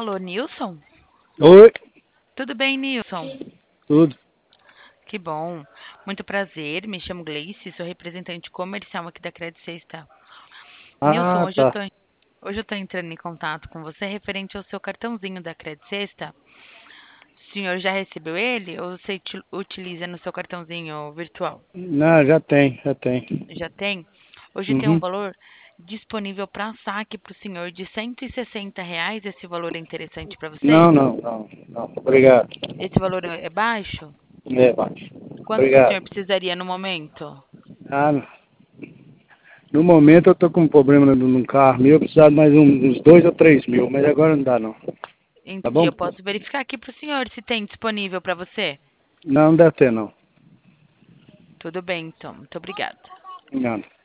Alô, Nilson? Oi, Tudo bem, Nilson? tudo. Que bom. Muito prazer. Me chamo Gleice, sou representante comercial aqui da Credit Sexta. Nilson, Ah, tá. hoje eu tô entrando em contato com você referente ao seu cartãozinho da Credit Sexta. O senhor já recebeu ele ou você utiliza no seu cartãozinho virtual? Não, já tem, já tem. Já tem? Hoje tem um Uhum. valor disponível para saque para o senhor de R$ 160. Esse valor é interessante para você? Não. Obrigado. Esse valor é baixo? É, baixo. Quanto que o Obrigado. senhor precisaria no momento? Ah, no momento eu tô com um problema num carro meu, eu precisava de mais uns 2 ou 3 mil, mas agora não dá não. Tá Entendi. bom? Eu posso verificar aqui para o senhor se tem disponível para você. Não, não deve ter não. Tudo bem, então. Muito obrigada. Não.